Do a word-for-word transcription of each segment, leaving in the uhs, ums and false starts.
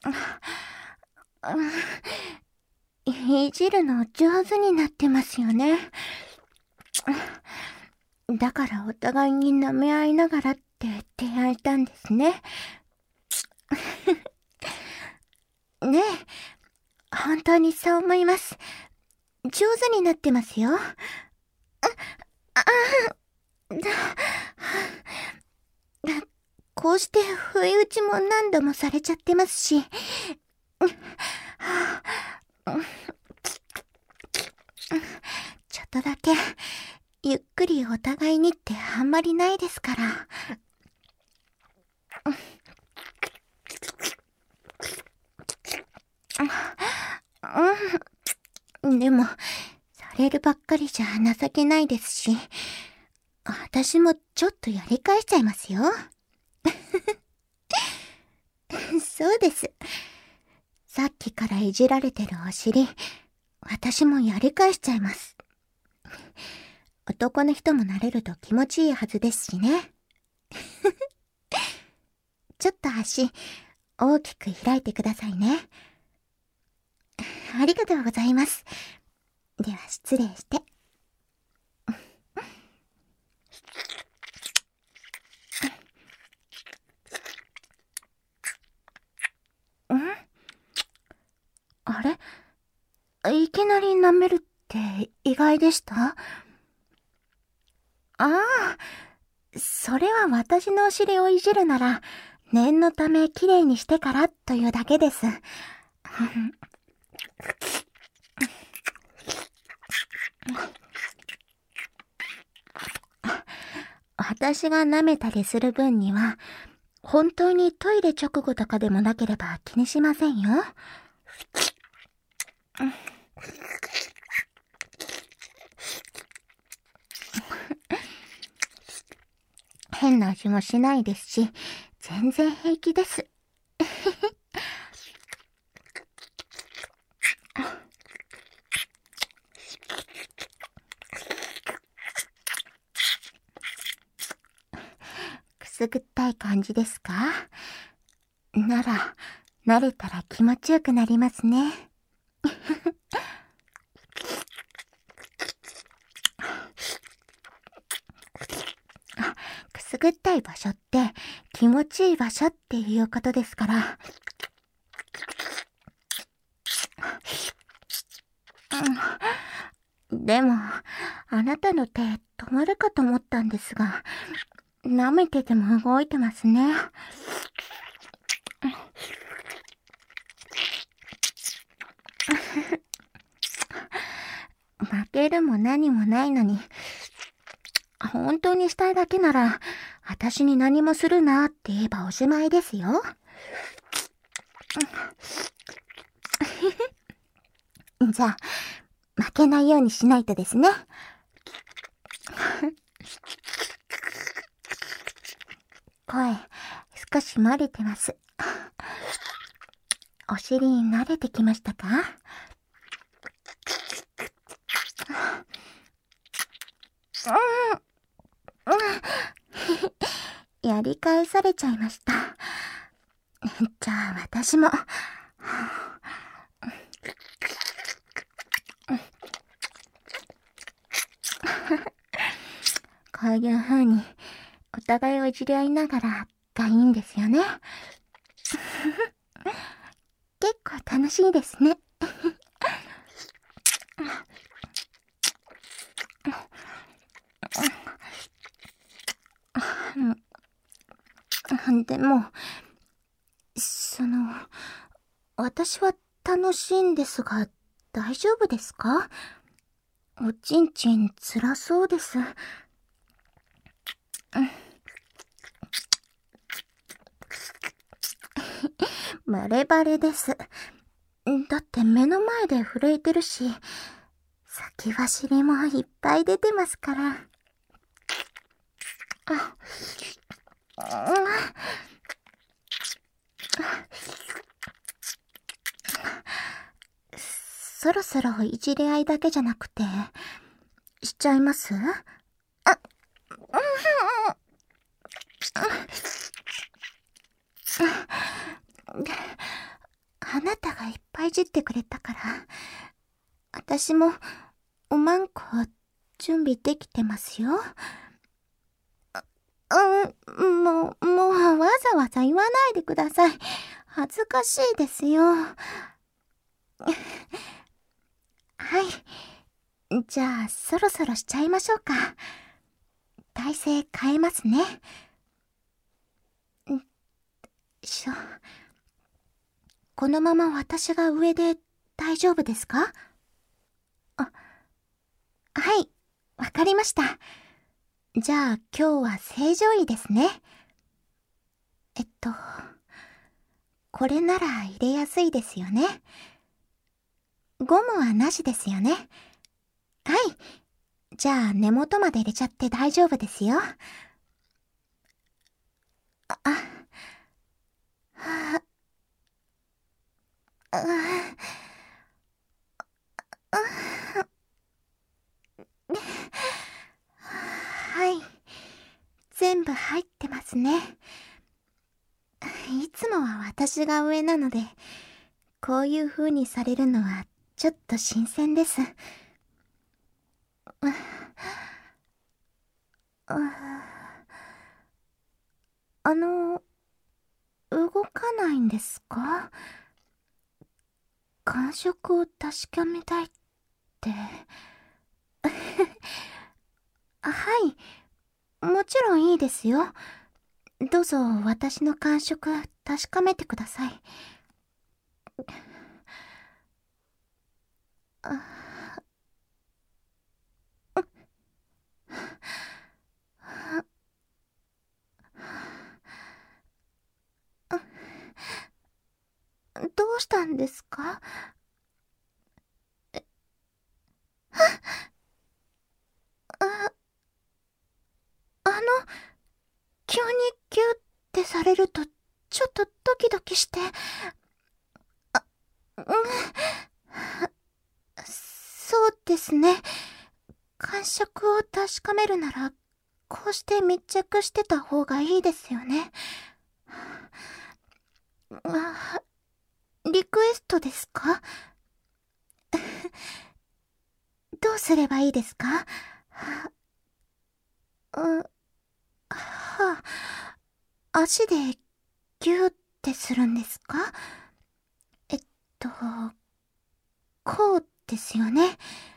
いじるの上手になってますよね。だからお互いに舐め合いながらって提案したんですね。ねえ、本当にそう思います。上手になってますよ。あ、あ、こうして不意打ちも何度もされちゃってますし。ちょっとだけ、ゆっくりお互いにってあんまりないですから。うん、でも、されるばっかりじゃ情けないですし、私もちょっとやり返しちゃいますよ。そうです。さっきからいじられてるお尻、私もやり返しちゃいます。男の人も慣れると気持ちいいはずですしね。ちょっと足、大きく開いてくださいね。ありがとうございます。では失礼して。ん？あれ？いきなり舐めるって意外でした？ああ、それは私のお尻をいじるなら、念のためきれいにしてからというだけです。私が舐めたりする分には、本当にトイレ直後とかでもなければ気にしませんよ。変な味もしないですし、全然平気です。くすぐったい感じですか？なら、慣れたら気持ちよくなりますね。くすぐったい場所って気持ちいい場所っていうことですから。でも、あなたの手止まるかと思ったんですが、舐めてても動いてますね。負けるも何もないのに、本当にしたいだけなら、私に何もするなって言えばおしまいですよ。じゃあ、負けないようにしないとですね。声、少し漏れてます。お尻に慣れてきましたか？うん、やり返されちゃいました。じゃあ私も。こういう風にお互いをいじり合いながらがいいんですよね。結構楽しいですね。でも、その、私は楽しいんですが、大丈夫ですか？おちんちん辛そうです。バレバレです。だって目の前で震えてるし、先走りもいっぱい出てますから。あ、そろそろいじり合いだけじゃなくて、しちゃいます？あ、 じってくれたから、私もおまんこ準備できてますよ。うん、もう、もうわざわざ言わないでください。恥ずかしいですよ。はい。じゃあ、そろそろしちゃいましょうか。体勢変えますね。んしょ。このまま私が上で大丈夫ですか？あ、はい、わかりました。じゃあ今日は正常位ですね。えっと、これなら入れやすいですよね。ゴムはなしですよね。はい。じゃあ根元まで入れちゃって大丈夫ですよ。あ、あ、はあ、あ、あ、はい。全部入ってますね。いつもは私が上なので、こういう風にされるのはちょっと新鮮です。あの、動かないんですか？感触を確かめたいって。はい、もちろんいいですよ。どうぞ私の感触確かめてください。どうしたんですか？あ、あの、急にギュってされると、ちょっとドキドキして。あ、うん、そうですね。感触を確かめるなら、こうして密着してた方がいいですよね。あ、リクエストですか？どうすればいいですか？う、はあ、足でギューってするんですか？えっと、こうですよね。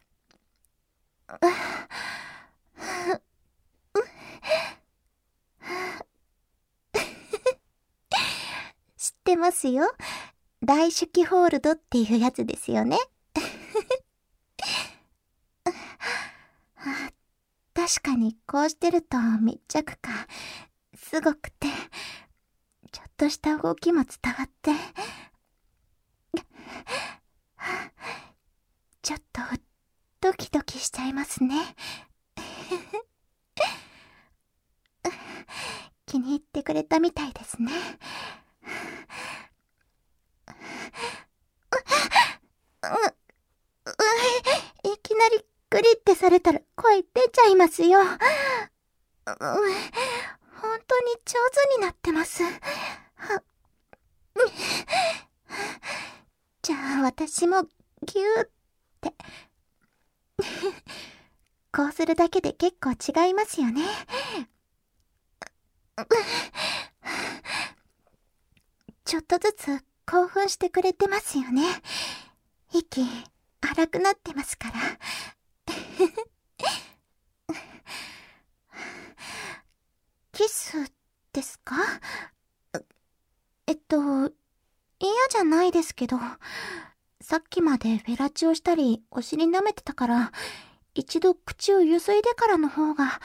知ってますよ。大手記ホールドっていうやつですよね。確かにこうしてると密着感すごくて、ちょっとした動きも伝わって、ちょっとドキドキしちゃいますね。気に入ってくれたみたいですね。う、う、いきなりグリってされたら声出ちゃいますよ。本当に上手になってます。じゃあ私もギューって。こうするだけで結構違いますよね。ちょっとずつ興奮してくれてますよね。息荒くなってますから。キスですか？えっと、嫌じゃないですけど、さっきまでフェラチオしたりお尻舐めてたから、一度口をゆすいでからの方が、ん？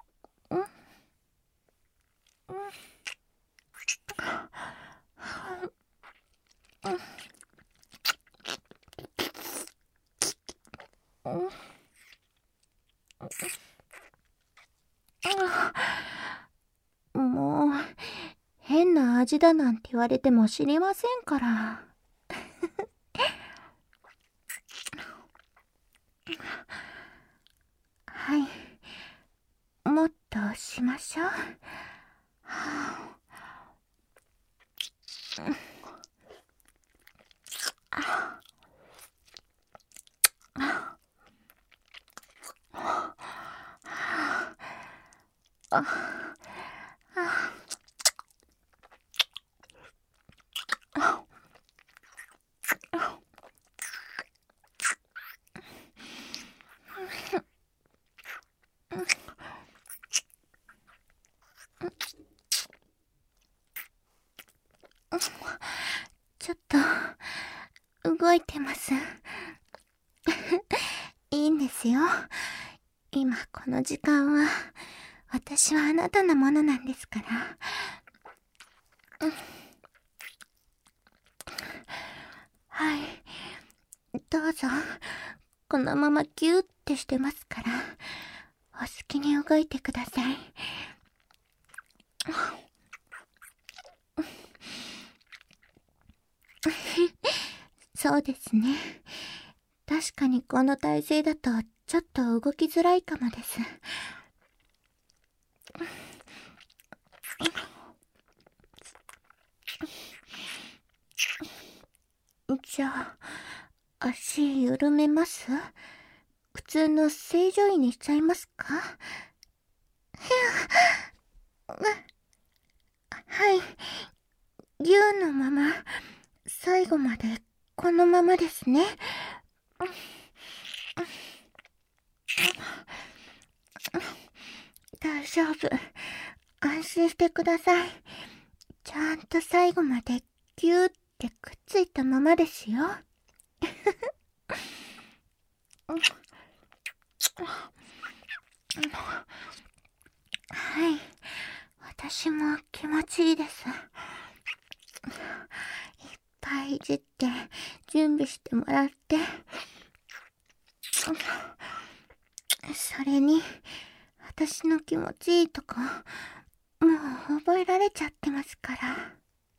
もう、変な味だなんて言われても知りませんから。はい。もっとしましょう。はあ、 あ、あ、あ、ちょっと動いてます。いいんですよ。今この時間は私はあなたのものなんですから。はい、どうぞ。このままギューってしてますから、お好きに動いてください。そうですね。確かにこの体勢だとちょっと動きづらいかもです。じゃあ、足緩めます？普通の正常位にしちゃいますか？はい。ギューのまま、最後までこのままですね。大丈夫。安心してください。ちゃんと最後までギューってくっついたままですよ。はい。私も気持ちいいです。いっぱいいじって準備してもらって、それに私の気持ちいいとこもう覚えられちゃってますから。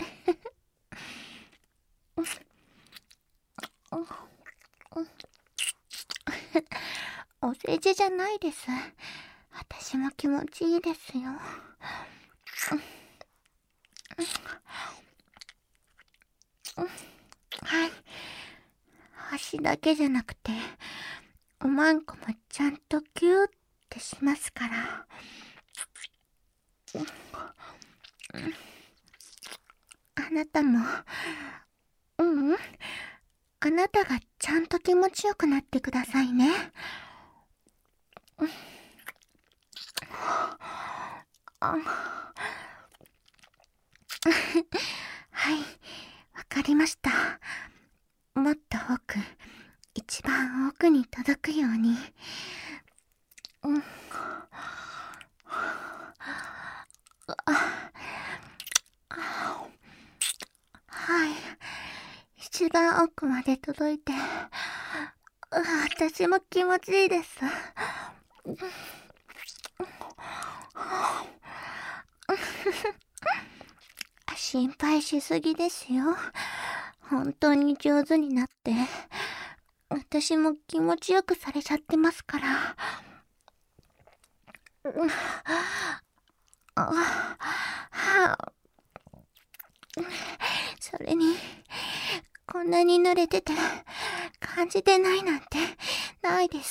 お世辞じゃないです。私も気持ちいいですよ。はい。足だけじゃなくて、おまんこもちゃんとギューってしますから。あなたも、ううん、あなたがちゃんと気持ちよくなってくださいね。はい、わかりました。もっと奥、一番奥に届くように。うん、はい、一番奥まで届いて、私も気持ちいいです。心配しすぎですよ。本当に上手になって、私も気持ちよくされちゃってますから。それに、こんなに濡れてて、感じてないなんて、ないです。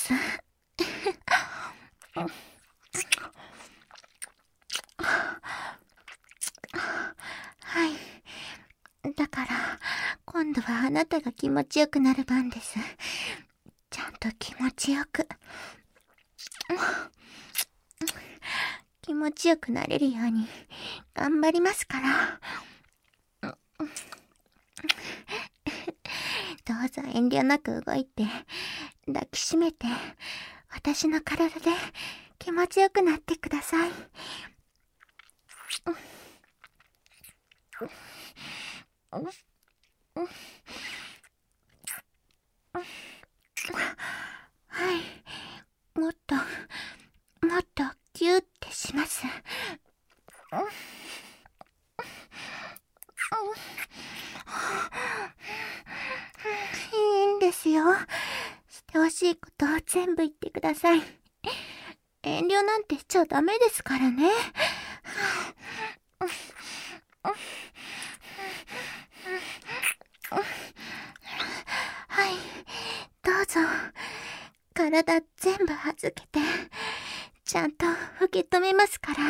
はい。だから、今度はあなたが気持ちよくなる番です。ちゃんと気持ちよく。気持ちよくなれるように、頑張りますから。どうぞ遠慮なく動いて、抱きしめて、私の体で気持ちよくなってください。はい。もっと、もっとギューってします。いいんですよ。してほしいことを全部言ってください。遠慮なんてしちゃダメですからね。はい、どうぞ。体全部預けて、ちゃんと腹受け止めますから。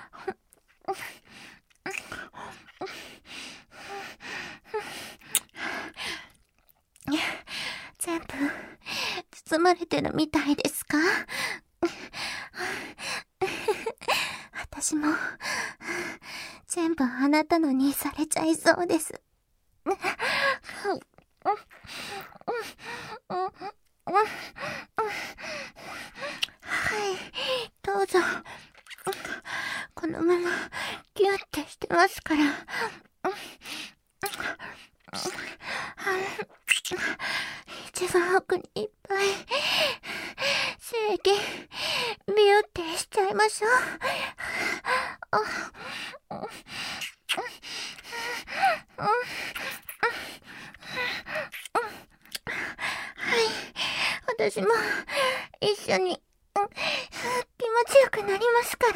全部包まれてるみたいですか？私も全部あなたのにされちゃいそうです。はい、どうぞ。このままギュッてしてますから。一番奥にいっぱい精液ビュってしちゃいましょう。はい、私も一緒に気持ちよくなりますから。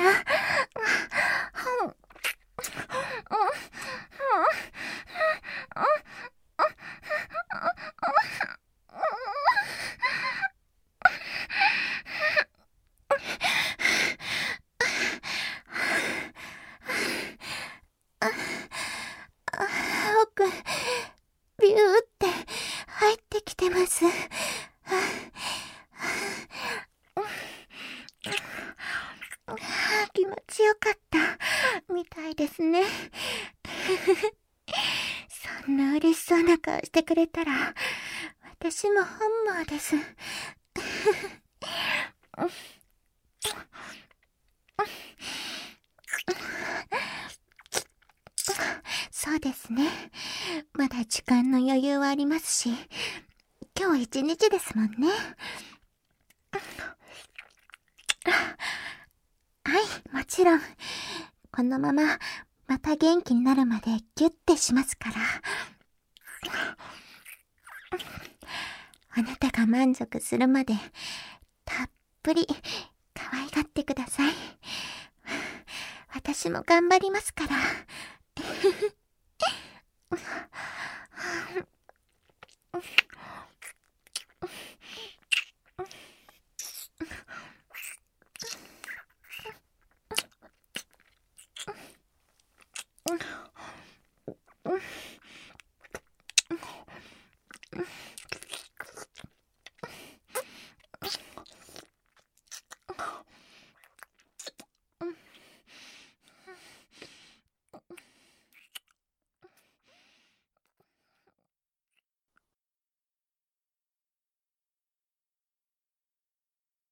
奥、ビューって入ってきてます。気持ちよかったみたいですね。そんな嬉しそうな顔してくれたら、私も本望です。そうですね。まだ時間の余裕はありますし、今日一日ですもんね。はい、もちろん。このまま、また元気になるまでギュッてしますから。あなたが満足するまで、たっぷり可愛がってください。私も頑張りますから。